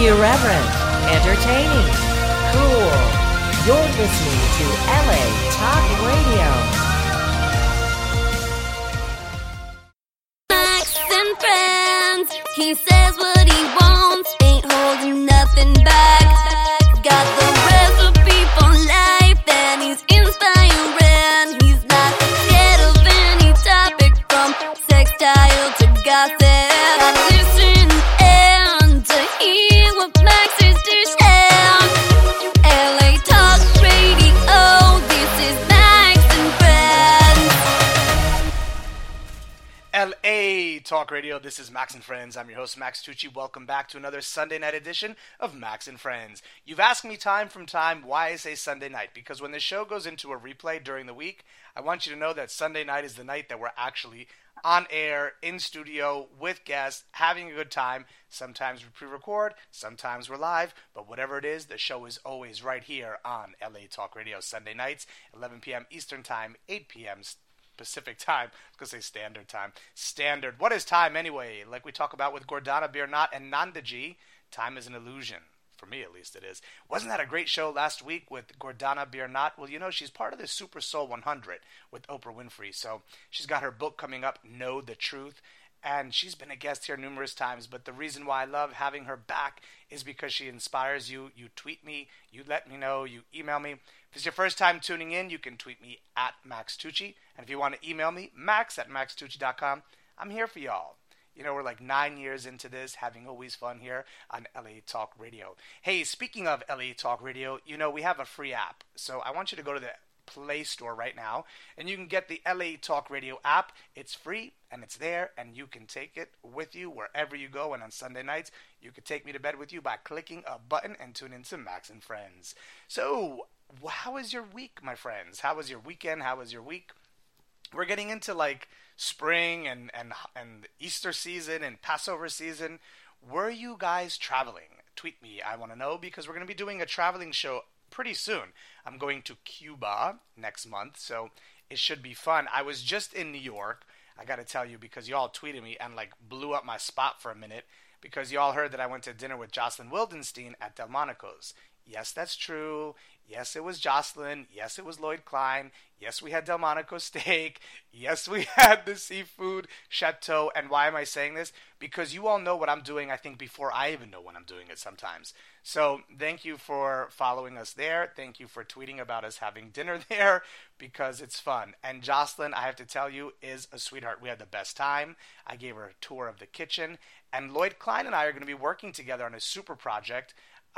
Irreverent, entertaining, cool. You're listening to LA Talk Radio. Max and friends, he says what he wants, ain't holding nothing back. Got the recipe for life, and he's inspiring. He's not scared of any topic, from sextile to gossip. Listen and to hear what Max is dishing. LA Talk Radio, this is Max and Friends. LA Talk Radio, this is Max and Friends. I'm your host, Max Tucci. Welcome back to another Sunday night edition of Max and Friends. You've asked me time from time why I say Sunday night, because when the show goes into a replay during the week, I want you to know that Sunday night is the night that we're actually on air, in studio, with guests, having a good time. Sometimes we pre-record, sometimes we're live, but whatever it is, the show is always right here on LA Talk Radio Sunday nights, 11 p.m. Eastern Time, 8 p.m. Pacific Time. I was going to say Standard Time. Standard. What is time anyway? Like we talk about with Gordana Biernat and Nanda G, time is an illusion. For me, at least, it is. Wasn't that a great show last week with Gordana Biernat? Well, you know, she's part of the Super Soul 100 with Oprah Winfrey. So she's got her book coming up, Know the Truth. And she's been a guest here numerous times. But the reason why I love having her back is because she inspires you. You tweet me. You let me know. You email me. If it's your first time tuning in, you can tweet me at Max Tucci. And if you want to email me, max@maxtucci.com. I'm here for y'all. You know, we're like 9 years into this, having always fun here on LA Talk Radio. Hey, speaking of LA Talk Radio, you know, we have a free app. So I want you to go to the Play Store right now, and you can get the LA Talk Radio app. It's free, and it's there, and you can take it with you wherever you go. And on Sunday nights, you can take me to bed with you by clicking a button and tune into Max and Friends. So, how was your week, my friends? How was your weekend? How was your week? We're getting into like spring and Easter season and Passover season. Were you guys traveling? Tweet me. I want to know, because we're going to be doing a traveling show pretty soon. I'm going to Cuba next month, so it should be fun. I was just in New York. I got to tell you, because y'all tweeted me and like blew up my spot for a minute, because y'all heard that I went to dinner with Jocelyn Wildenstein at Delmonico's. Yes, that's true. Yes, it was Jocelyn. Yes, it was Lloyd Klein. Yes, we had Delmonico steak. Yes, we had the seafood chateau. And why am I saying this? Because you all know what I'm doing, I think, before I even know when I'm doing it sometimes. So thank you for following us there. Thank you for tweeting about us having dinner there, because it's fun. And Jocelyn, I have to tell you, is a sweetheart. We had the best time. I gave her a tour of the kitchen. And Lloyd Klein and I are going to be working together on a super project.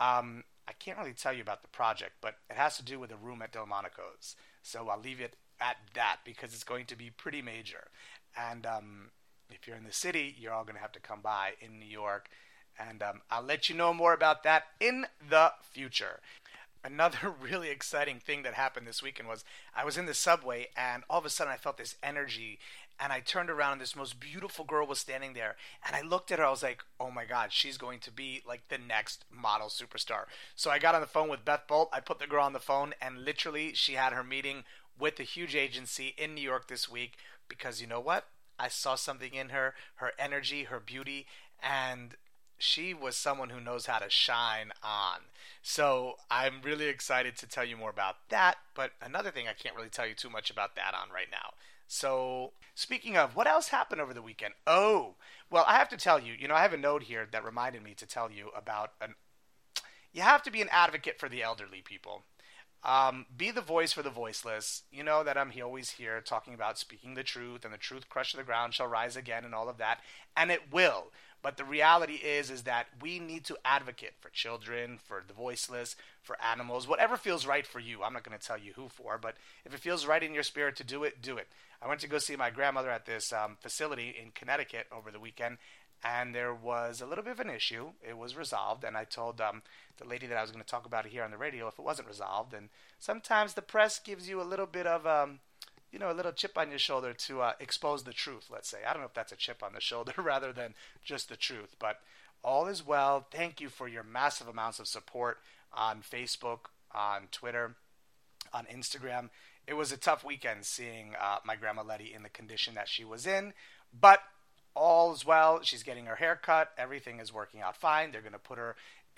I can't really tell you about the project, but it has to do with a room at Delmonico's. So I'll leave it at that, because it's going to be pretty major. And if you're in the city, you're all going to have to come by in New York. And I'll let you know more about that in the future. Another really exciting thing that happened this weekend was I was in the subway, and all of a sudden I felt this energy. And I turned around, and this most beautiful girl was standing there. And I looked at her. I was like, oh, my God, she's going to be like the next model superstar. So I got on the phone with Beth Bolt. I put the girl on the phone, and literally she had her meeting with a huge agency in New York this week, because you know what? I saw something in her energy, her beauty, and she was someone who knows how to shine on. So I'm really excited to tell you more about that. But another thing, I can't really tell you too much about that on right now. So, speaking of, what else happened over the weekend? Oh, well, I have to tell you, I have a note here that reminded me to tell you about you have to be an advocate for the elderly, people. Be the voice for the voiceless. You know that I'm always here talking about speaking the truth, and the truth crushed to the ground shall rise again, and all of that, and it will. But the reality is that we need to advocate for children, for the voiceless, for animals, whatever feels right for you. I'm not going to tell you who for, but if it feels right in your spirit to do it, do it. I went to go see my grandmother at this facility in Connecticut over the weekend, and there was a little bit of an issue. It was resolved, and I told the lady that I was going to talk about it here on the radio if it wasn't resolved. And sometimes the press gives you a little bit of a little chip on your shoulder to expose the truth, let's say. I don't know if that's a chip on the shoulder rather than just the truth, but all is well. Thank you for your massive amounts of support on Facebook, on Twitter, on Instagram. It was a tough weekend seeing my grandma Letty in the condition that she was in, but all is well. She's getting her hair cut. Everything is working out fine. They're going to put her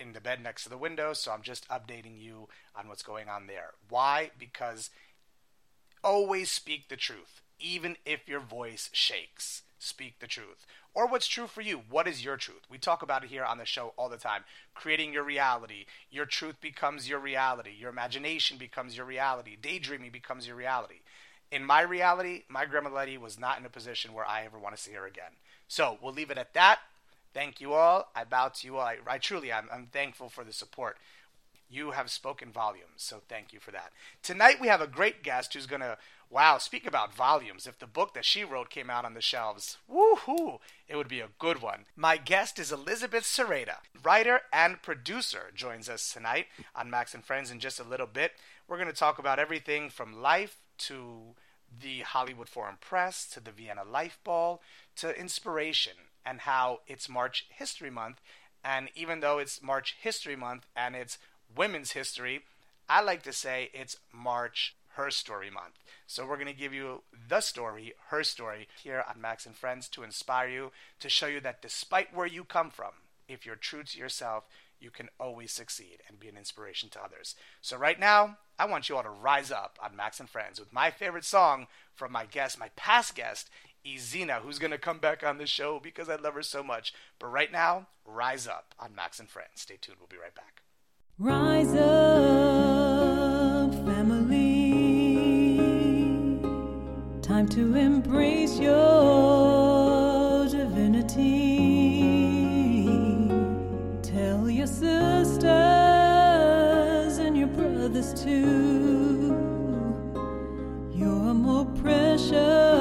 in the bed next to the window, so I'm just updating you on what's going on there. Why? Because always speak the truth, even if your voice shakes. Speak the truth. Or what's true for you. What is your truth? We talk about it here on the show all the time. Creating your reality. Your truth becomes your reality. Your imagination becomes your reality. Daydreaming becomes your reality. In my reality, my grandma Letty was not in a position where I ever want to see her again. So we'll leave it at that. Thank you all. I bow to you all. I truly, I'm thankful for the support. You have spoken volumes, so thank you for that. Tonight we have a great guest who's going to, speak about volumes. If the book that she wrote came out on the shelves, woohoo, it would be a good one. My guest is Elizabeth Sereda, writer and producer, joins us tonight on Max and Friends in just a little bit. We're going to talk about everything from life to the Hollywood Foreign Press to the Vienna Life Ball to inspiration and how it's March History Month. And even though it's March History Month and it's Women's History, I like to say it's March Her Story Month. So we're going to give you the story, her story, here on Max and Friends to inspire you, to show you that despite where you come from, if you're true to yourself, you can always succeed and be an inspiration to others. So right now, I want you all to rise up on Max and Friends with my favorite song from my guest, my past guest, Izina, who's going to come back on the show because I love her so much. But right now, rise up on Max and Friends. Stay tuned. We'll be right back. Rise up, family. Time to embrace your divinity. Tell your sisters and your brothers too, you're more precious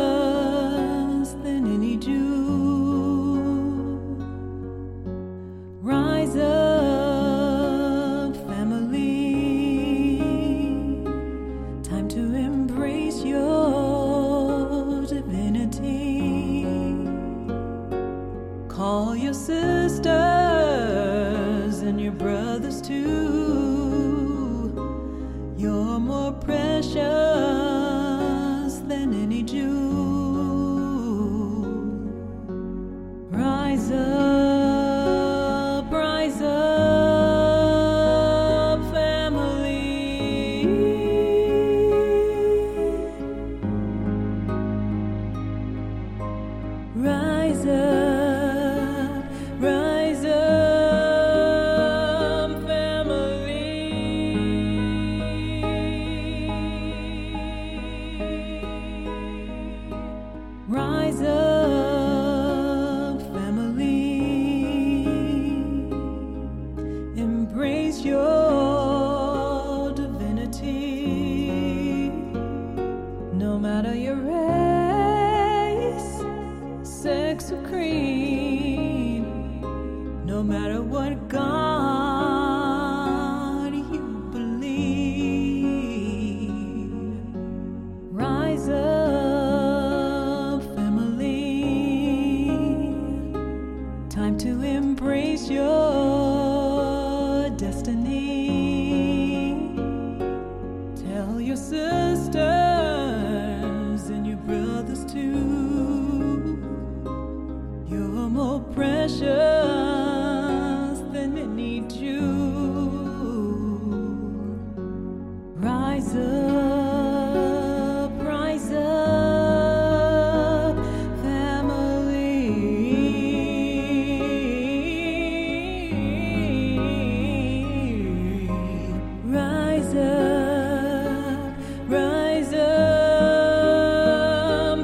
than any Jew. Rise up, family. Time to embrace your divinity. Call your sisters and your brothers too. You're more precious than any Jew. Rise up, family. Rise up, family. Rise up, family. Embrace your divinity. No matter your race, sex or creed, no matter what God you believe. Rise up, family. Time to embrace your destiny. Tell your sisters and your brothers too, you're more precious than any Jew. Rise up, family. Rise up,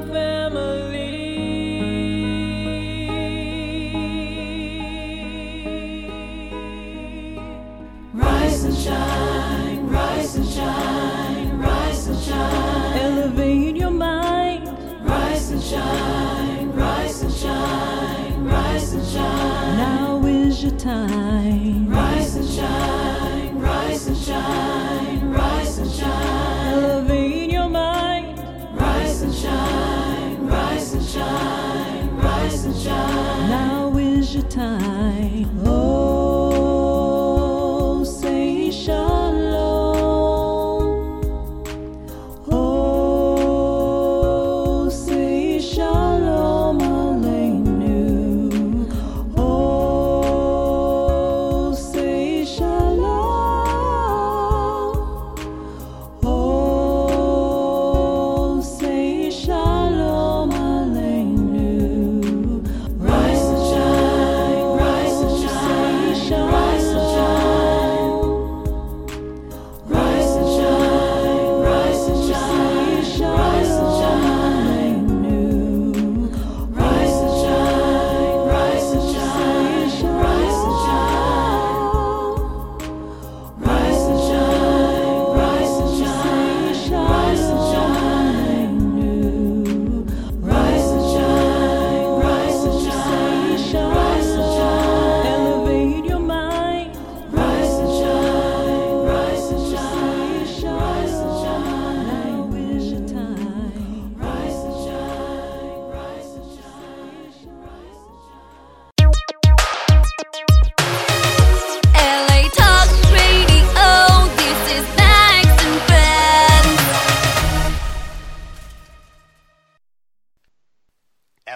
family. Rise and shine, rise and shine, rise and shine. Elevate your mind. Rise and shine, rise and shine, rise and shine. Now is your time. Rise and shine, rise and shine, rise and shine. Elevate your mind. Rise and shine, rise and shine, rise and shine. Now is your time. Oh, say shalom. Oh, say shalom aleinu. Oh, say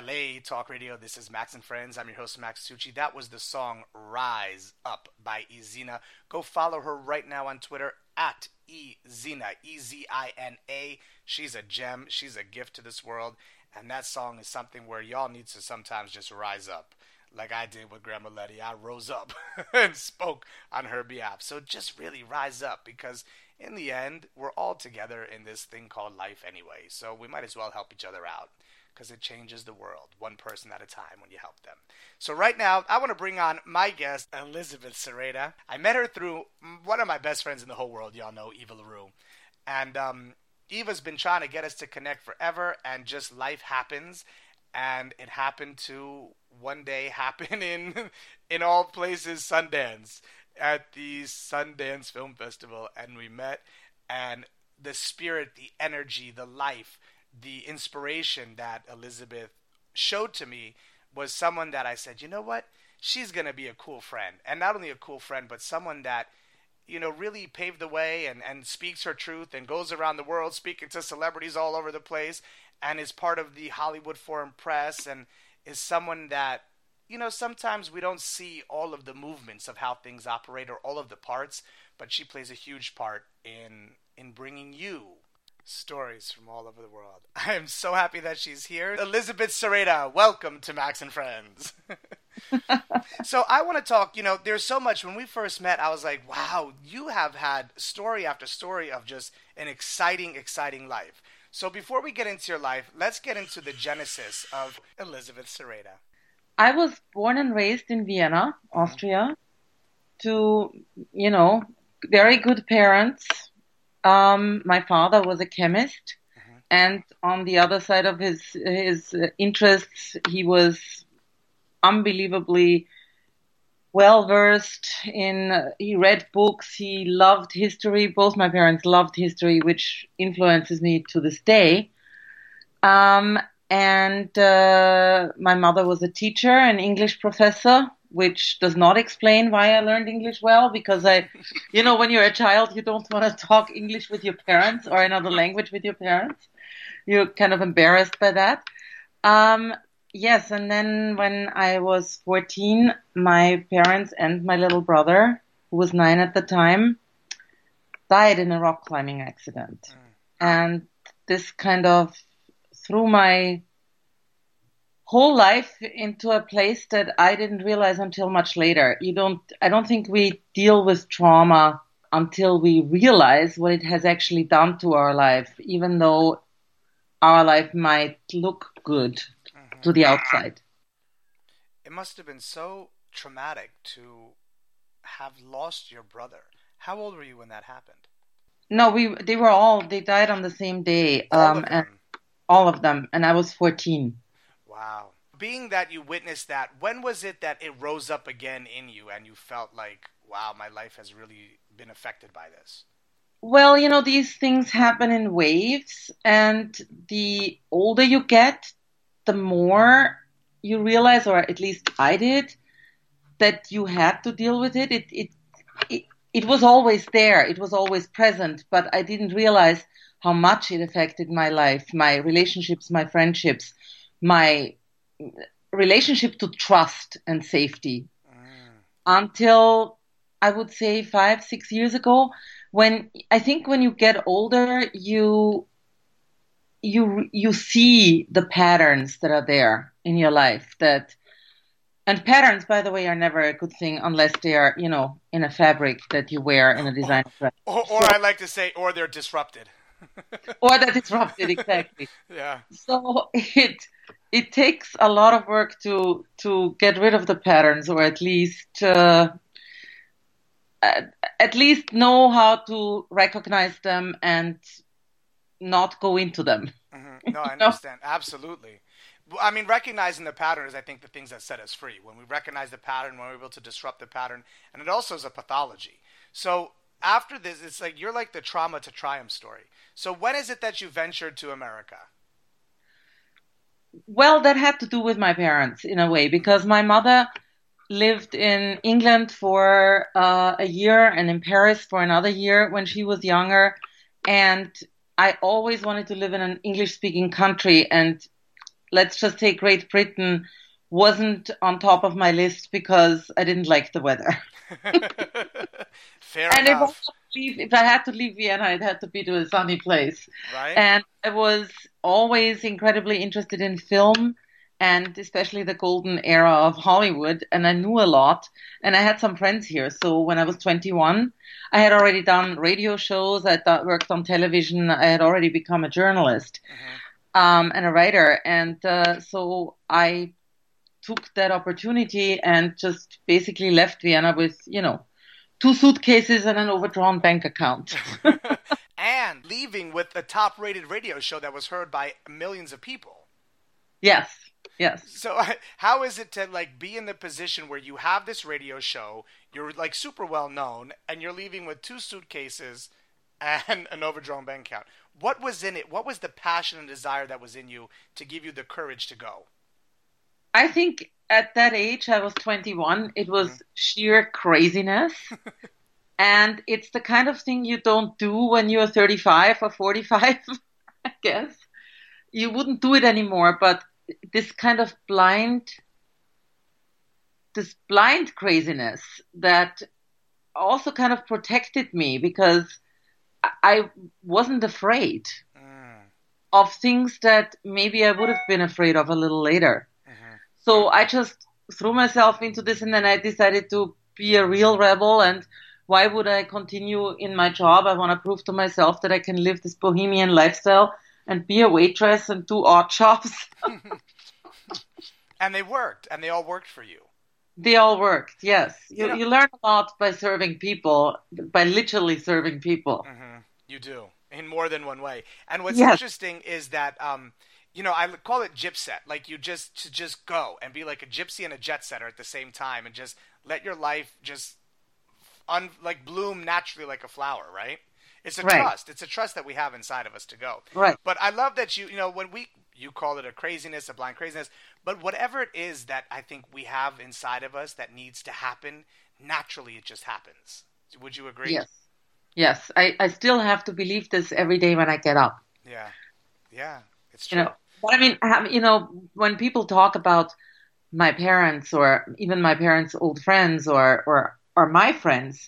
LA Talk Radio. This is Max and Friends. I'm your host, Max Tucci. That was the song Rise Up by Ezina. Go follow her right now on Twitter at Ezina, Ezina. She's a gem. She's a gift to this world. And that song is something where y'all need to sometimes just rise up. Like I did with Grandma Letty. I rose up and spoke on her behalf. So just really rise up, because in the end, we're all together in this thing called life anyway. So we might as well help each other out, because it changes the world one person at a time when you help them. So right now, I want to bring on my guest, Elizabeth Sereda. I met her through one of my best friends in the whole world. Y'all know Eva LaRue. And Eva's been trying to get us to connect forever, and just life happens. And it happened to one day happen in all places, Sundance, at the Sundance Film Festival. And we met, and the spirit, the energy, the life, the inspiration that Elizabeth showed to me was someone that I said, you know what? She's going to be a cool friend. And not only a cool friend, but someone that, you know, really paved the way and speaks her truth and goes around the world speaking to celebrities all over the place, and is part of the Hollywood Foreign Press, and is someone that, you know, sometimes we don't see all of the movements of how things operate or all of the parts, but she plays a huge part in bringing you stories from all over the world. I am so happy that she's here. Elizabeth Sereda, welcome to Max and Friends. So I want to talk, you know, there's so much. When we first met, I was like, wow, you have had story after story of just an exciting, exciting life. So before we get into your life, let's get into the genesis of Elizabeth Sereda. I was born and raised in Vienna, Austria, to, you know, very good parents. My father was a chemist, and on the other side of his interests, he was unbelievably well-versed he read books, he loved history. Both my parents loved history, which influences me to this day. And my mother was a teacher, an English professor, which does not explain why I learned English well, because you know, when you're a child, you don't want to talk English with your parents or another language with your parents. You're kind of embarrassed by that. Yes, and then when I was 14, my parents and my little brother, who was 9 at the time, died in a rock climbing accident. And this kind of threw my whole life into a place that I didn't realize until much later. I don't think we deal with trauma until we realize what it has actually done to our life, even though our life might look good to the outside. It must have been so traumatic to have lost your brother. How old were you when that happened? No, they died on the same day. All of them. And I was 14. Wow. Being that you witnessed that, when was it that it rose up again in you and you felt like, wow, my life has really been affected by this? Well, you know, these things happen in waves, and the older you get, the more you realize, or at least I did, that you had to deal with it. It was always there. It was always present, but I didn't realize how much it affected my life, my relationships, my friendships, my relationship to trust and safety. Until I would say 5-6 years ago, when you get older, you see the patterns that are there in your life. And patterns, by the way, are never a good thing unless they are, you know, in a fabric that you wear in a design. Or I like to say, or they're disrupted. Or they're disrupted, exactly. Yeah. So it takes a lot of work to get rid of the patterns, or at least know how to recognize them and not go into them. No, I understand. Absolutely. I mean, recognizing the pattern is, I think, the things that set us free. When we recognize the pattern, when we're able to disrupt the pattern, and it also is a pathology. So after this, it's like you're like the trauma to triumph story. So when is it that you ventured to America? Well, that had to do with my parents in a way, because my mother lived in England for a year and in Paris for another year when she was younger. And I always wanted to live in an English-speaking country, and let's just take Great Britain, wasn't on top of my list because I didn't like the weather. Fair And enough. if I had to leave Vienna, it had to be to a sunny place. Right? And I was always incredibly interested in film and especially the golden era of Hollywood. And I knew a lot. And I had some friends here. So when I was 21, I had already done radio shows. I worked on television. I had already become a journalist and a writer. And so I took that opportunity and just basically left Vienna with, 2 suitcases and an overdrawn bank account. And leaving with a top-rated radio show that was heard by millions of people. Yes. So how is it to like be in the position where you have this radio show, you're like super well known, and you're leaving with 2 suitcases and an overdrawn bank account? What was in it? What was the passion and desire that was in you to give you the courage to go? I think at that age, I was 21, it was sheer craziness. And it's the kind of thing you don't do when you're 35 or 45, I guess. You wouldn't do it anymore, but this kind of blind craziness that also kind of protected me because I wasn't afraid of things that maybe I would have been afraid of a little later. So I just threw myself into this, and then I decided to be a real rebel. And why would I continue in my job? I want to prove to myself that I can live this bohemian lifestyle and be a waitress and do odd jobs. And they worked, and they all worked for you. They all worked, yes. You learn a lot by serving people, by literally serving people. You do, in more than one way. And what's Yes. interesting is that, I call it gypset. Like you just go and be like a gypsy and a jet setter at the same time, and just let your life just bloom naturally like a flower, right? It's a Right. trust. It's a trust that we have inside of us to go. Right. But I love that you call it a craziness, a blind craziness, but whatever it is that I think we have inside of us that needs to happen, naturally it just happens. Would you agree? Yes. I still have to believe this every day when I get up. Yeah, it's true. But I mean, when people talk about my parents or even my parents' old friends or my friends,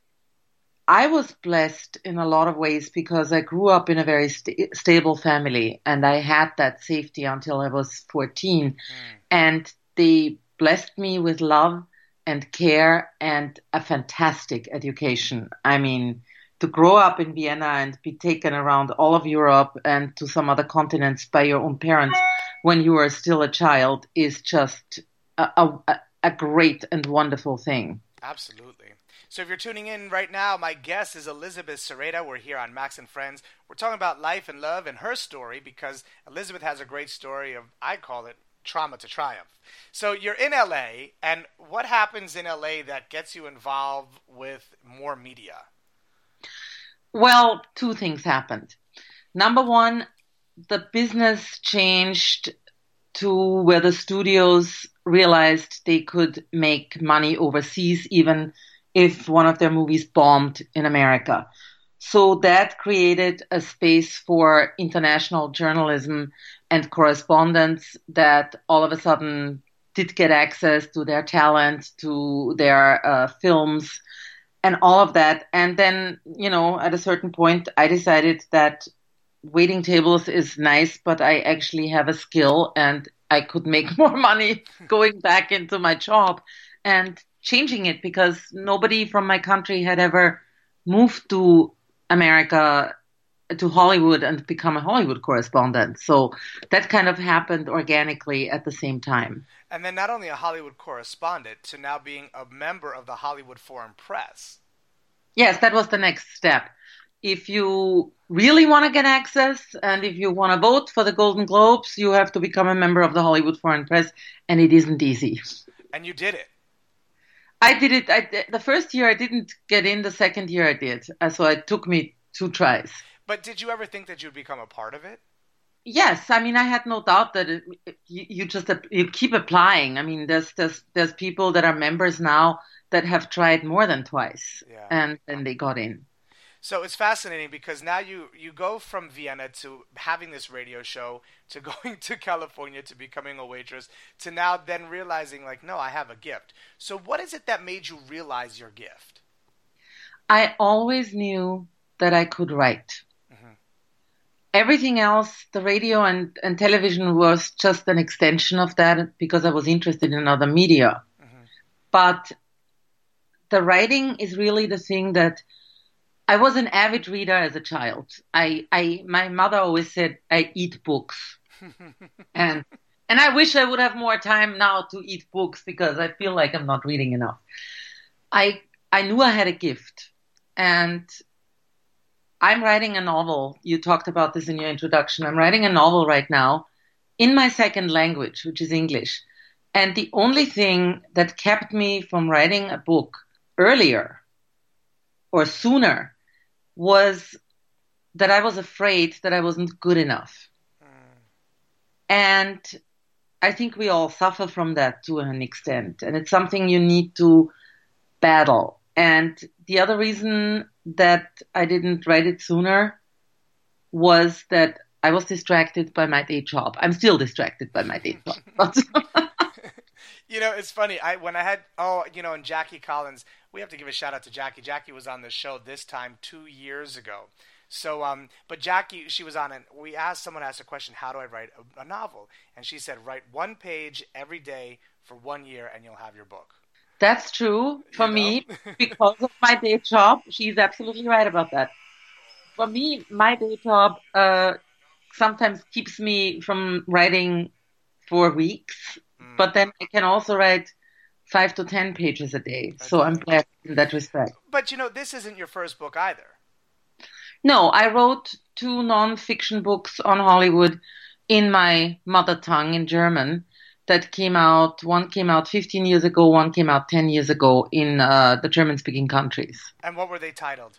I was blessed in a lot of ways because I grew up in a very stable family and I had that safety until I was 14. And they blessed me with love and care and a fantastic education. I mean, to grow up in Vienna and be taken around all of Europe and to some other continents by your own parents when you are still a child is just a great and wonderful thing. Absolutely. So if you're tuning in right now, my guest is Elizabeth Serreta. We're here on Max and Friends. We're talking about life and love and her story because Elizabeth has a great story of, I call it, trauma to triumph. So you're in LA, and what happens in LA that gets you involved with more media? Well, 2 things happened. Number one, the business changed to where the studios realized they could make money overseas even if one of their movies bombed in America. So that created a space for international journalism and correspondents that all of a sudden did get access to their talent, to their films, and all of that. And then, at a certain point, I decided that waiting tables is nice, but I actually have a skill and I could make more money going back into my job and changing it because nobody from my country had ever moved to America, to Hollywood and become a Hollywood correspondent. So that kind of happened organically at the same time. And then not only a Hollywood correspondent to now being a member of the Hollywood Foreign Press. Yes, that was the next step. If you really want to get access and if you want to vote for the Golden Globes, you have to become a member of the Hollywood Foreign Press, and it isn't easy. And you did it. I did it. The first year I didn't get in. The second year I did. So it took me 2 tries. But did you ever think that you'd become a part of it? Yes, I mean I had no doubt that you keep applying. I mean there's people that are members now that have tried more than twice, and they got in. So it's fascinating because now you go from Vienna to having this radio show, to going to California, to becoming a waitress, to now then realizing like, no, I have a gift. So what is it that made you realize your gift? I always knew that I could write. Everything else, the radio and television, was just an extension of that because I was interested in other media. But the writing is really the thing that I was an avid reader as a child. My mother always said I eat books. and I wish I would have more time now to eat books because I feel like I'm not reading enough. I knew I had a gift, and I'm writing a novel. You talked about this in your introduction. I'm writing a novel right now in my second language, which is English. And the only thing that kept me from writing a book earlier or sooner was that I was afraid that I wasn't good enough. And I think we all suffer from that to an extent. And it's something you need to battle. And the other reason that I didn't write it sooner was that I was distracted by my day job. I'm still distracted by my day job. It's funny. And Jackie Collins, we have to give a shout out to Jackie. Jackie was on the show this time 2 years ago. So, but Jackie, she was on, and someone asked a question, how do I write a novel? And she said, write 1 page every day for 1 year and you'll have your book. That's true for me because of my day job. She's absolutely right about that. For me, my day job sometimes keeps me from writing for weeks, but then I can also write 5 to 10 pages a day. So I'm blessed in that respect. But this isn't your first book either. No, I wrote 2 non-fiction books on Hollywood in my mother tongue, in German. That came out. One came out 15 years ago. One came out 10 years ago in the German-speaking countries. And what were they titled?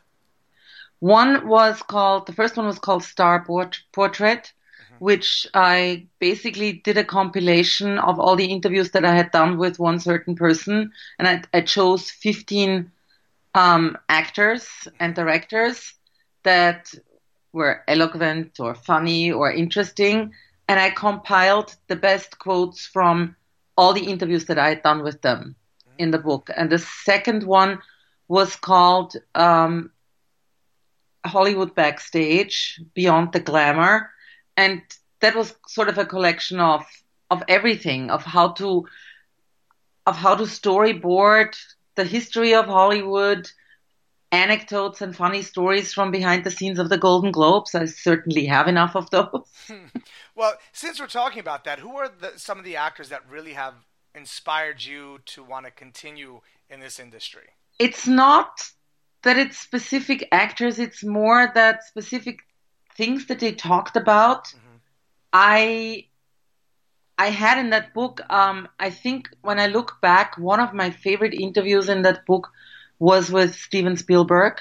The first one was called Star Portrait, which I basically did a compilation of all the interviews that I had done with one certain person. And I chose 15 actors and directors that were eloquent or funny or interesting. And I compiled the best quotes from all the interviews that I had done with them in the book. And the second one was called Hollywood Backstage, Beyond the Glamour. And that was sort of a collection of everything, of how to storyboard the history of Hollywood, anecdotes and funny stories from behind the scenes of the Golden Globes. I certainly have enough of those. Well, since we're talking about that, who are some of the actors that really have inspired you to want to continue in this industry? It's not that it's specific actors. It's more that specific things that they talked about. I had in that book, I think when I look back, one of my favorite interviews in that book was with Steven Spielberg,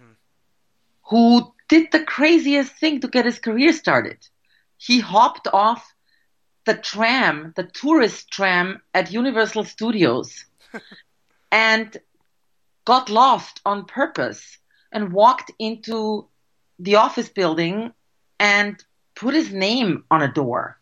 who did the craziest thing to get his career started. He hopped off the tram, the tourist tram at Universal Studios and got lost on purpose and walked into the office building and put his name on a door.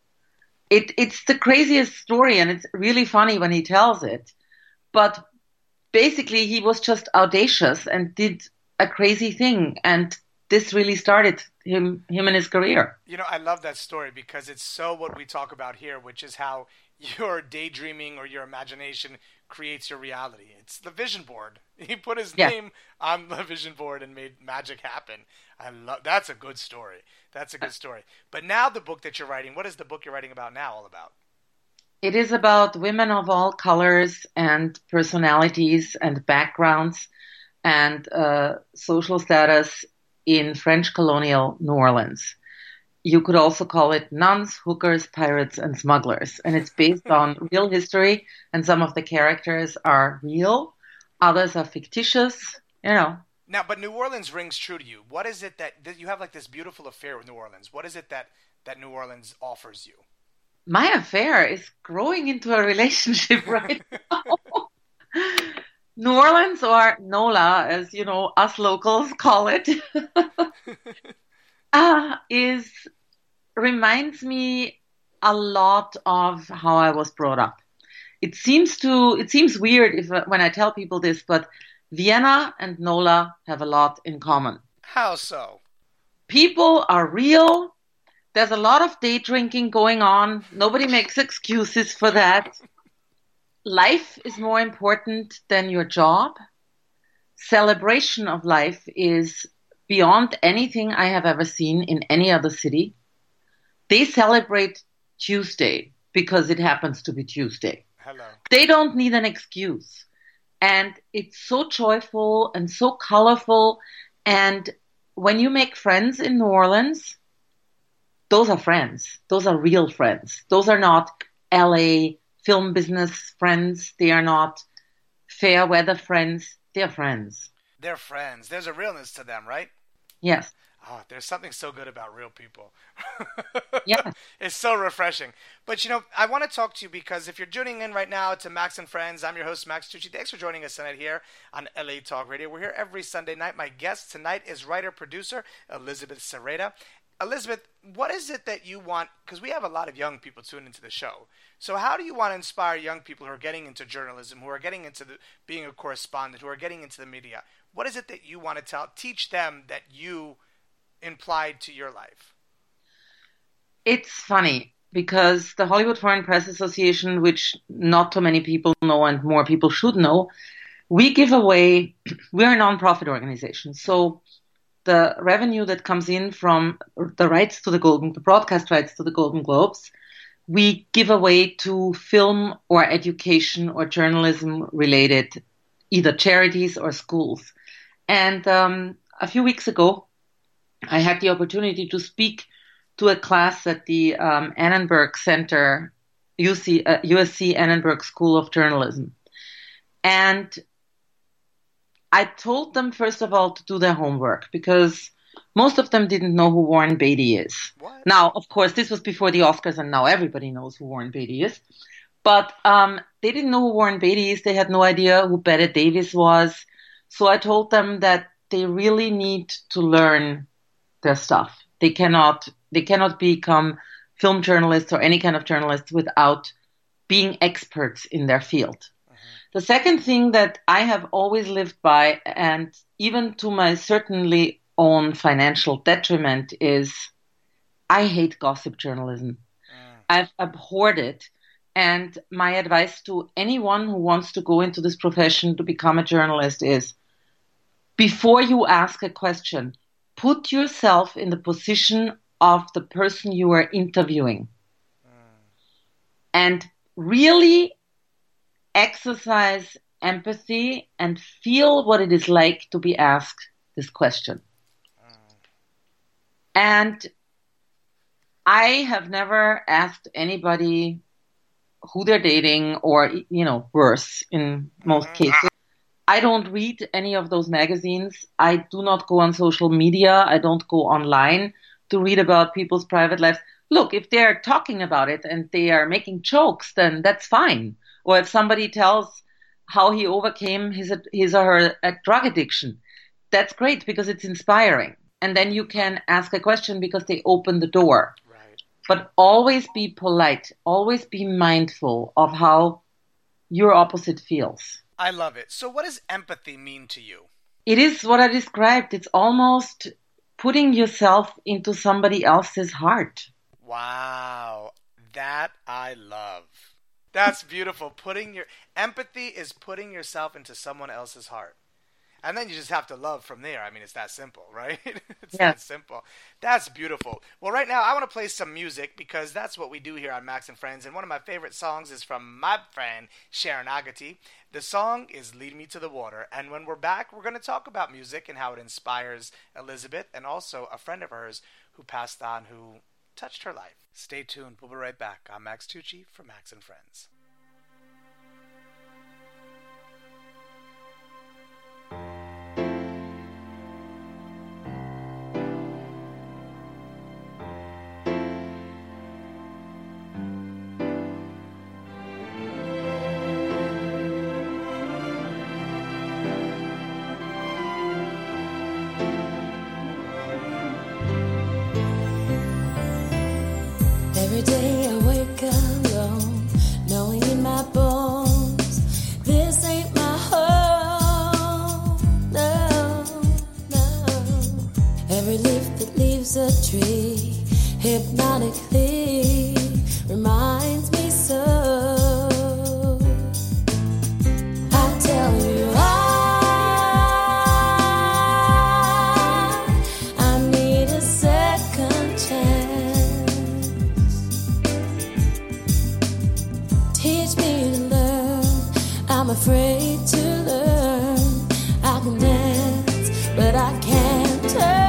It's the craziest story, and it's really funny when he tells it. But basically, he was just audacious and did a crazy thing, and this really started him in his career. I love that story because it's so what we talk about here, which is how your daydreaming or your imagination creates your reality. It's the vision board. He put his name on the vision board and made magic happen. That's a good story. That's a good story. But now the book that you're writing, what is the book you're writing about now all about? It is about women of all colors and personalities and backgrounds and social status in French colonial New Orleans. You could also call it nuns, hookers, pirates, and smugglers. And it's based on real history, and some of the characters are real, others are fictitious, Now, but New Orleans rings true to you. What is it that you have like this beautiful affair with New Orleans? What is it that New Orleans offers you? My affair is growing into a relationship right now. New Orleans, or NOLA, as you know, us locals call it, is reminds me a lot of how I was brought up. It seems weird if when I tell people this, but Vienna and NOLA have a lot in common. How so? People are real. There's a lot of day drinking going on. Nobody makes excuses for that. Life is more important than your job. Celebration of life is beyond anything I have ever seen in any other city. They celebrate Tuesday because it happens to be Tuesday. Hello. They don't need an excuse. And it's so joyful and so colorful. And when you make friends in New Orleans, those are friends. Those are real friends. Those are not LA film business friends. They are not fair weather friends. They're friends. They're friends. There's a realness to them, right? Yes. Oh, there's something so good about real people. Yeah. It's so refreshing. But, I want to talk to you because if you're tuning in right now to Max and Friends, I'm your host, Max Tucci. Thanks for joining us tonight here on LA Talk Radio. We're here every Sunday night. My guest tonight is writer-producer Elizabeth Serreta. Elizabeth, what is it that you want? Because we have a lot of young people tuning into the show. So how do you want to inspire young people who are getting into journalism, who are getting into being a correspondent, who are getting into the media? What is it that you want to teach them that you implied to your life? It's funny because the Hollywood Foreign Press Association, which not too many people know and more people should know, we're a non-profit organization. So the revenue that comes in from the broadcast rights to the Golden Globes, we give away to film or education or journalism related either charities or schools. And a few weeks ago, I had the opportunity to speak to a class at the Annenberg Center, USC Annenberg School of Journalism. And I told them, first of all, to do their homework because most of them didn't know who Warren Beatty is. What? Now, of course, this was before the Oscars, and now everybody knows who Warren Beatty is. But they didn't know who Warren Beatty is. They had no idea who Bette Davis was. So I told them that they really need to learn their stuff. They cannot become film journalists or any kind of journalists without being experts in their field. The second thing that I have always lived by, and even to my certainly own financial detriment, is I hate gossip journalism. I've abhorred it. And my advice to anyone who wants to go into this profession to become a journalist is, before you ask a question, put yourself in the position of the person you are interviewing and really exercise empathy and feel what it is like to be asked this question. And I have never asked anybody who they're dating or, worse in most cases. I don't read any of those magazines. I do not go on social media. I don't go online to read about people's private lives. Look, if they're talking about it and they are making jokes, then that's fine. Or if somebody tells how he overcame his or her drug addiction, that's great because it's inspiring. And then you can ask a question because they open the door. Right. But always be polite. Always be mindful of how your opposite feels. I love it. So what does empathy mean to you? It is what I described. It's almost putting yourself into somebody else's heart. Wow. That I love. That's beautiful. Empathy is putting yourself into someone else's heart. And then you just have to love from there. I mean, it's that simple, right? It's that simple. That's beautiful. Well, right now, I want to play some music because that's what we do here on Max and Friends. And one of my favorite songs is from my friend, Sharon Agati. The song is Lead Me to the Water. And when we're back, we're going to talk about music and how it inspires Elizabeth and also a friend of hers who passed on, who touched her life. Stay tuned. We'll be right back. I'm Max Tucci for Max and Friends. poetry hypnotically reminds me so. I tell you I need a second chance. Teach me to learn. I'm afraid to learn. I can dance, but I can't turn.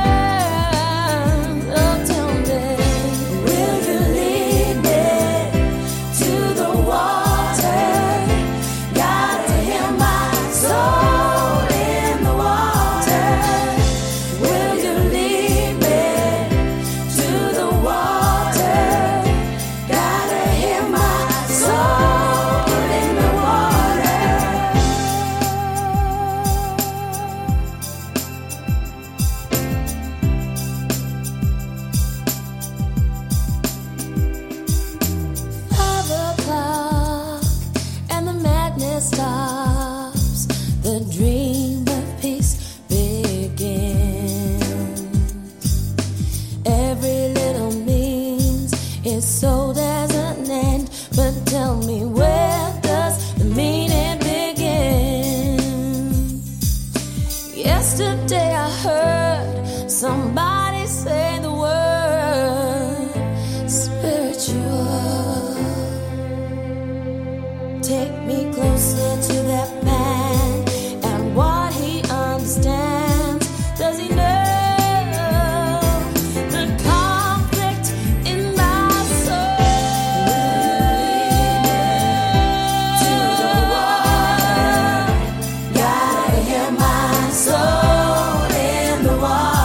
Somebody say the word spiritual. Take me closer to that man and what he understands. Does he know the conflict in my soul? To the water, gotta hear my soul in the water.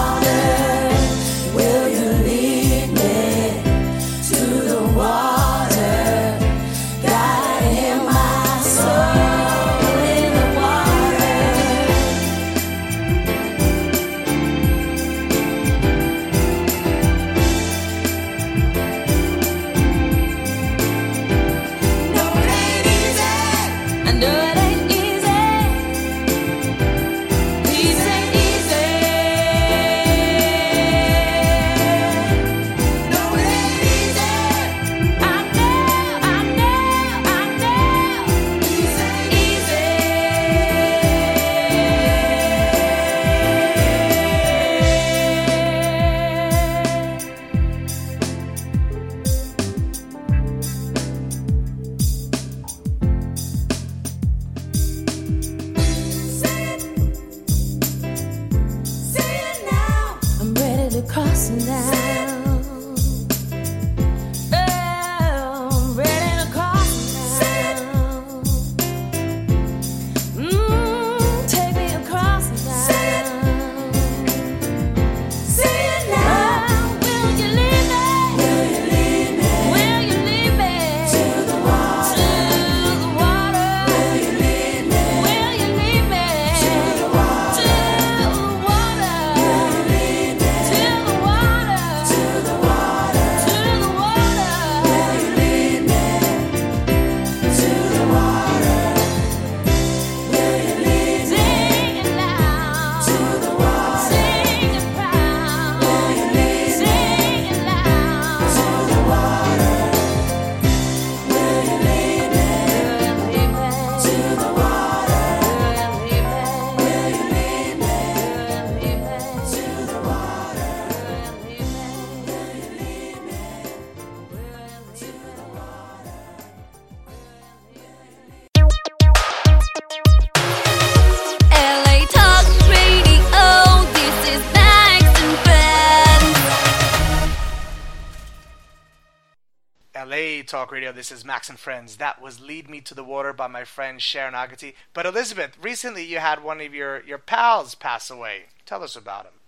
LA Talk Radio, this is Max and Friends. That was Lead Me to the Water by my friend Sharon Agati. But Elizabeth, recently you had one of your pals pass away. Tell us about him.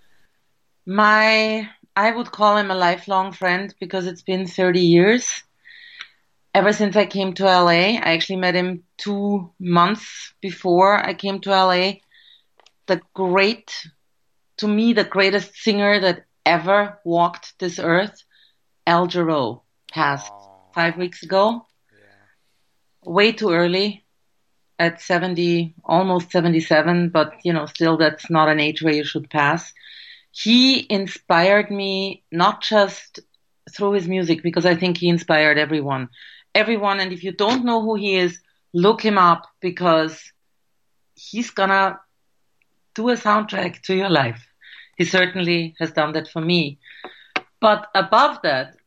I would call him a lifelong friend because it's been 30 years. Ever since I came to LA, I actually met him 2 months before I came to LA. To me, the greatest singer that ever walked this earth, Al Jarreau, passed 5 weeks ago. Yeah. Way too early, at 70, almost 77, but still that's not an age where you should pass. he inspired me not just through his music, because I think he inspired everyone. Everyone, and if you don't know who he is, look him up, because he's gonna do a soundtrack to your life. He certainly has done that for me. But above that,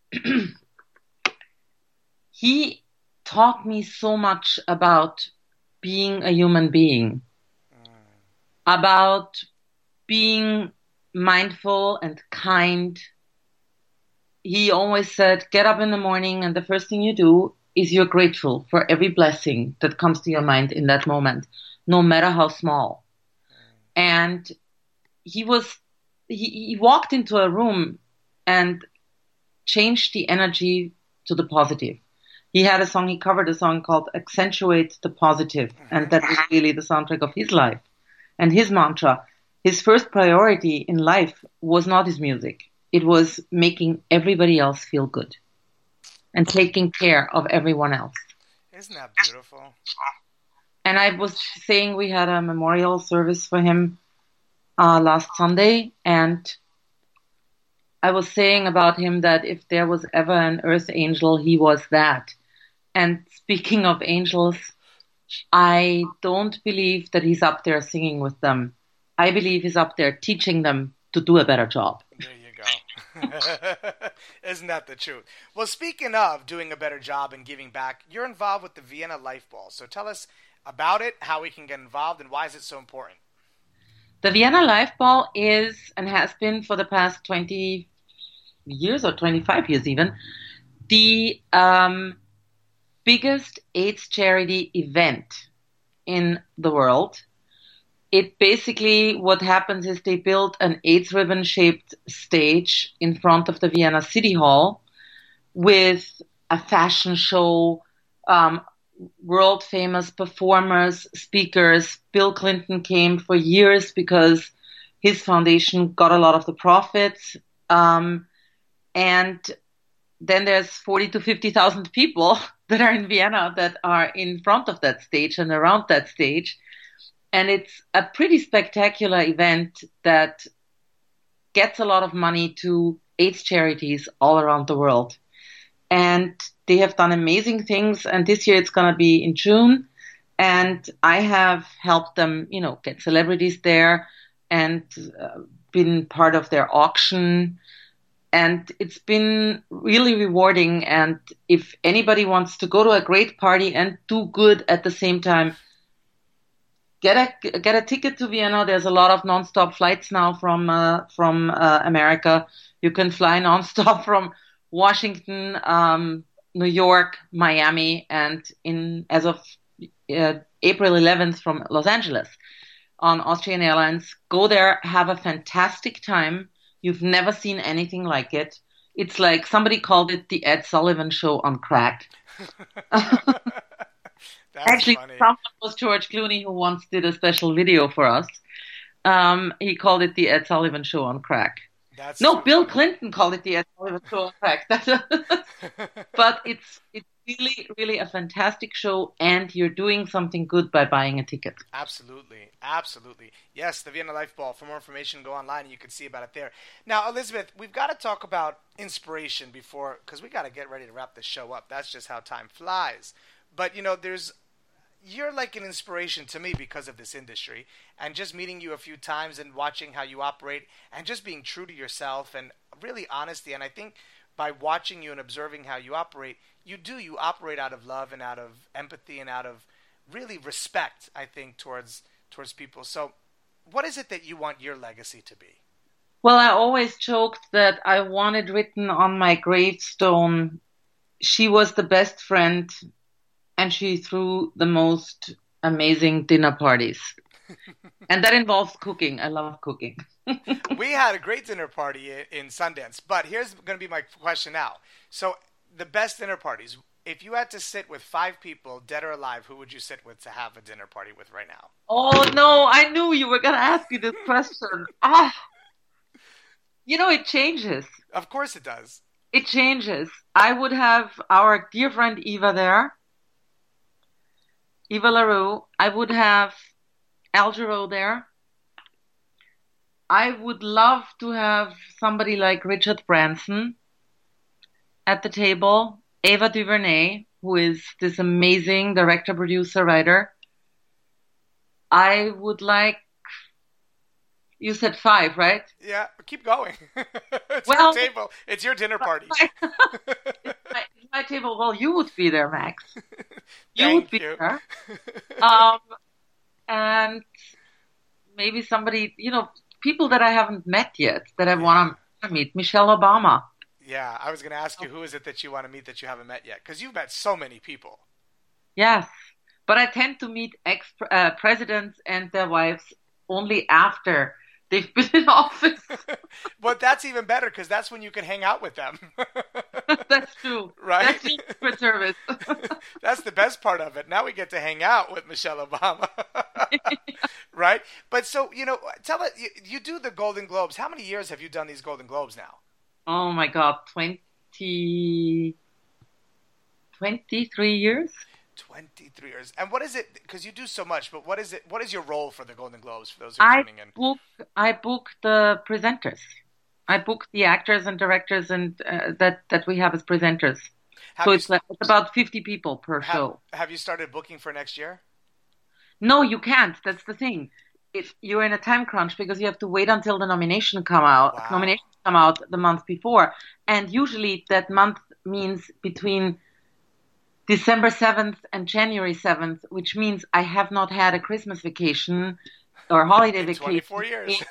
he taught me so much about being a human being, about being mindful and kind. He always said, get up in the morning and the first thing you do is you're grateful for every blessing that comes to your mind in that moment, no matter how small. And he walked into a room and changed the energy to the positive. He covered a song called Accentuate the Positive, and that was really the soundtrack of his life and his mantra. His first priority in life was not his music. It was making everybody else feel good and taking care of everyone else. Isn't that beautiful? And I was saying we had a memorial service for him last Sunday, and I was saying about him that if there was ever an earth angel, he was that. And speaking of angels, I don't believe that he's up there singing with them. I believe he's up there teaching them to do a better job. There you go. Isn't that the truth? Well, speaking of doing a better job and giving back, you're involved with the Vienna Life Ball. So tell us about it, how we can get involved, and why is it so important? The Vienna Life Ball is and has been for the past 20 years or 25 years even, the biggest AIDS charity event in the world. It basically, what happens is they build an AIDS ribbon-shaped stage in front of the Vienna City Hall with a fashion show, world-famous performers, speakers. Bill Clinton came for years because his foundation got a lot of the profits. And then there's 40 to 50,000 people that are in Vienna that are in front of that stage and around that stage. And it's a pretty spectacular event that gets a lot of money to AIDS charities all around the world. And they have done amazing things. And this year it's going to be in June. And I have helped them, get celebrities there and been part of their auction. And it's been really rewarding. And if anybody wants to go to a great party and do good at the same time, get a ticket to Vienna. There's a lot of nonstop flights now from America. You can fly nonstop from Washington, New York, Miami, and as of April 11th from Los Angeles on Austrian Airlines. Go there, have a fantastic time. You've never seen anything like it. It's like somebody called it the Ed Sullivan Show on crack. Actually, funny. Someone was George Clooney who once did a special video for us. He called it the Ed Sullivan Show on crack. Bill Clinton called it the Ed Sullivan Show on crack. But it's really, really a fantastic show, and you're doing something good by buying a ticket. Absolutely. Absolutely. Yes, the Vienna Life Ball. For more information, go online and you can see about it there. Now, Elizabeth, we've got to talk about inspiration because we got to get ready to wrap this show up. That's just how time flies. But, you're like an inspiration to me because of this industry, and just meeting you a few times and watching how you operate and just being true to yourself and really honesty. And I think by watching you and observing how you operate, you operate out of love and out of empathy and out of really respect, I think, towards people. So what is it that you want your legacy to be? Well, I always joked that I wanted written on my gravestone, she was the best friend and she threw the most amazing dinner parties. And that involves cooking. I love cooking. We had a great dinner party in Sundance, but here's going to be my question now. So the best dinner parties, if you had to sit with 5 people, dead or alive, who would you sit with to have a dinner party with right now? Oh, no, I knew you were going to ask me this question. It changes. Of course it does. It changes. I would have our dear friend Eva there. Eva LaRue. I would have Al Jarreau there. I would love to have somebody like Richard Branson at the table, Ava DuVernay, who is this amazing director, producer, writer. I would like, you said 5, right? Yeah, keep going. It's Well, your table. It's your dinner party. It's my table. Well, you would be there, Max. You Thank would be you. there. And maybe somebody, people that I haven't met yet that I want to meet. Michelle Obama. Yeah, I was going to ask you, who is it that you want to meet that you haven't met yet? Because you've met so many people. Yes. But I tend to meet ex-presidents and their wives only after they've been in office. But that's even better because that's when you can hang out with them. That's true. Right? That's the Secret Service. That's the best part of it. Now we get to hang out with Michelle Obama. Right? But so, tell it, you do the Golden Globes. How many years have you done these Golden Globes now? Oh my God, 23 years? 23 years. And what is it, because you do so much, but what is it? What is your role for the Golden Globes for those who are tuning in? I book the presenters. I book the actors and directors and that we have as presenters. It's about 50 people per show. Have you started booking for next year? No, you can't. That's the thing. You're in a time crunch because you have to wait until the nominations come out. Wow. Nominations come out the month before. And usually that month means between December 7th and January 7th, which means I have not had a Christmas vacation or holiday vacation. 24 years.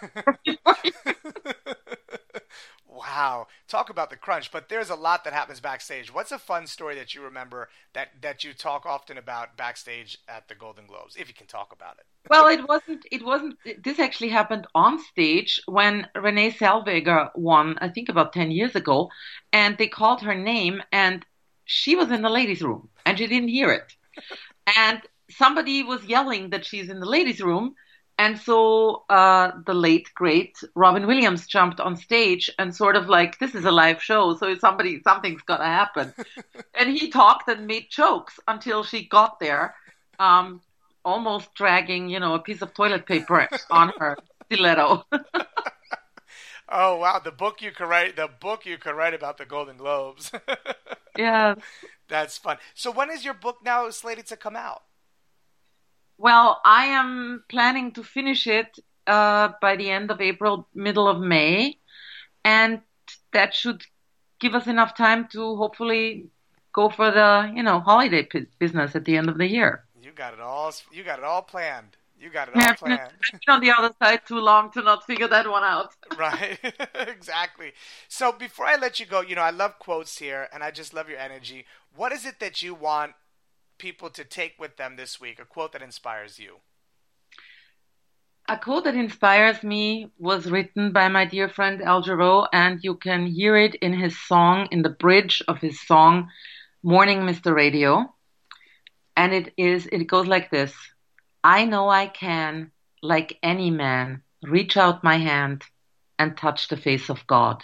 Wow. Talk about the crunch. But there's a lot that happens backstage. What's a fun story that you remember that you talk often about backstage at the Golden Globes, if you can talk about it? Well, it wasn't, this actually happened on stage when Renee Zellweger won, I think about 10 years ago, and they called her name and she was in the ladies' room and she didn't hear it. And somebody was yelling that she's in the ladies' room. And so the late, great Robin Williams jumped on stage and sort of like, this is a live show, so something's got to happen. And he talked and made jokes until she got there, almost dragging, a piece of toilet paper on her stiletto. Oh, wow. The book you could write about the Golden Globes. Yeah. That's fun. So when is your book now slated to come out? Well, I am planning to finish it by the end of April, middle of May, and that should give us enough time to hopefully go for the, holiday business at the end of the year. You got it all planned. You got it all planned. I've been on the other side too long to not figure that one out. Right. Exactly. So before I let you go, I love quotes here, and I just love your energy. What is it that you want people to take with them this week? A quote that inspires you. A quote that inspires me was written by my dear friend Al Jarreau, and you can hear it in his song, in the bridge of his song, Morning, Mr. Radio. And it goes like this. I know I can, like any man, reach out my hand and touch the face of God.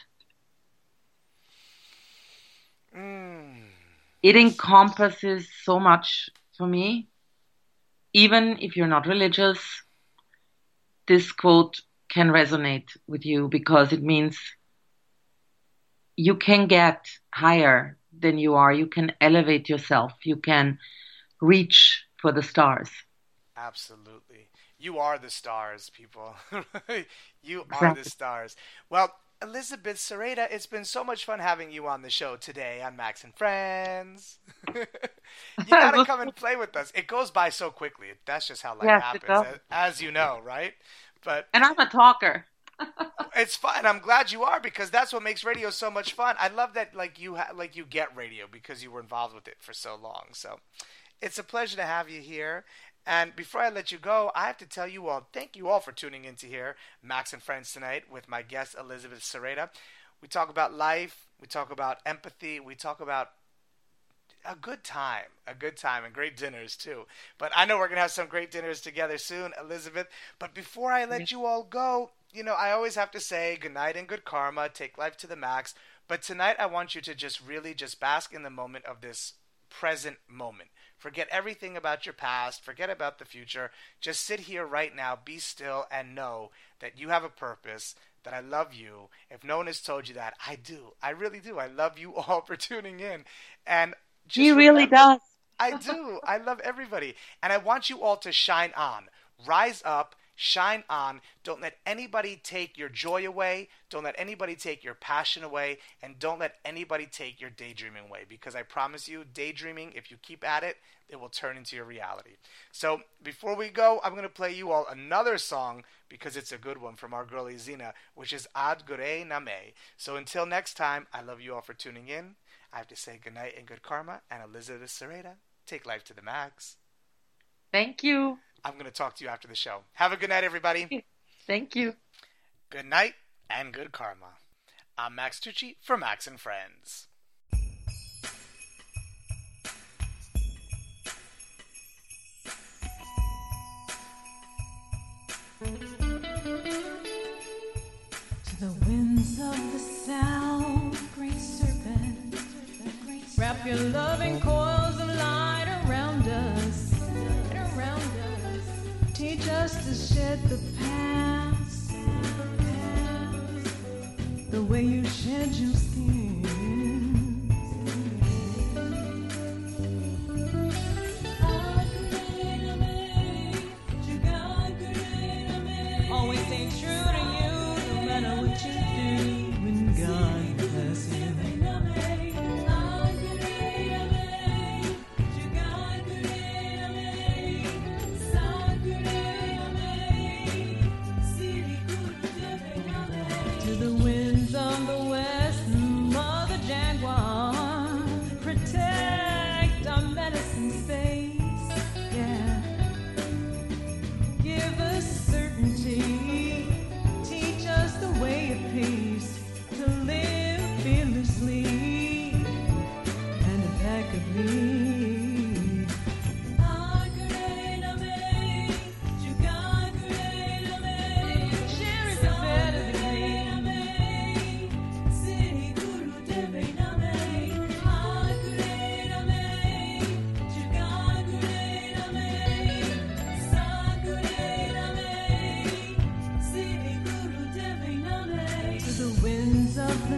It encompasses so much for me. Even if you're not religious, this quote can resonate with you because it means you can get higher than you are. You can elevate yourself. You can reach for the stars. Absolutely. You are the stars, people. You are the stars. Well, Elizabeth Sereda, it's been so much fun having you on the show today on Max and Friends. You got to come and play with us. It goes by so quickly. That's just how life happens, as you know, right? And I'm a talker. It's fun. I'm glad you are because that's what makes radio so much fun. I love that you get radio because you were involved with it for so long. So it's a pleasure to have you here. And before I let you go, I have to tell you all, thank you all for tuning in to here, Max and Friends tonight with my guest, Elizabeth Sereda. We talk about life. We talk about empathy. We talk about a good time and great dinners too. But I know we're going to have some great dinners together soon, Elizabeth. But before I let you all go, I always have to say good night and good karma, take life to the max. But tonight I want you to just really bask in the moment of this present moment. Forget everything about your past. Forget about the future. Just sit here right now, be still, and know that you have a purpose, that I love you. If no one has told you that, I do. I really do. I love you all for tuning in. And just He really remember, does. I do. I love everybody. And I want you all to shine on. Rise up. Shine on. Don't let anybody take your joy away. Don't let anybody take your passion away. And don't let anybody take your daydreaming away. Because I promise you, daydreaming, if you keep at it, it will turn into your reality. So before we go, I'm going to play you all another song because it's a good one from our girlie Zena, which is Ad Gure Name. So until next time, I love you all for tuning in. I have to say goodnight and good karma. And Elizabeth Sereda, take life to the max. Thank you. I'm going to talk to you after the show. Have a good night, everybody. Thank you. Good night and good karma. I'm Max Tucci for Max and Friends. To the winds of the south, great serpent, wrap your loving coils of light around us. Teach us to shed the past, the way you shed your skin. Always stay true to you, no matter what you do, when God bless you.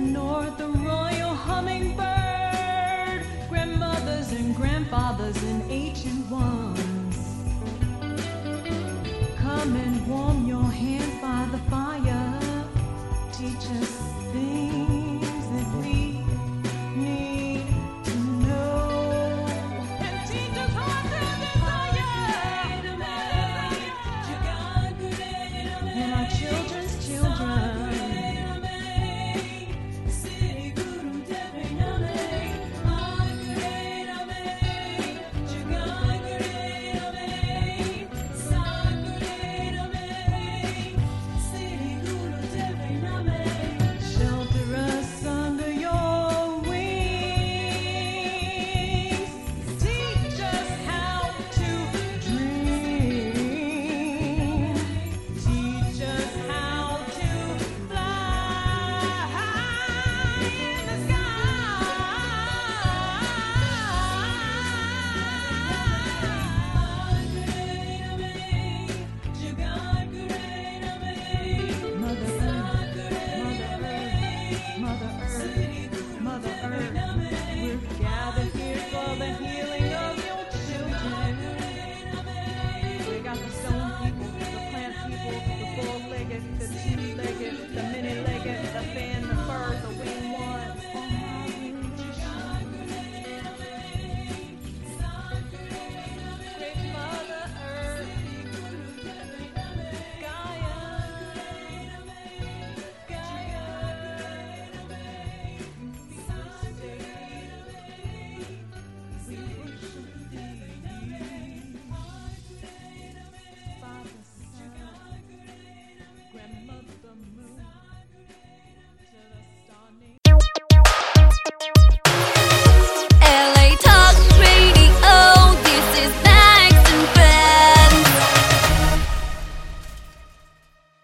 Fathers and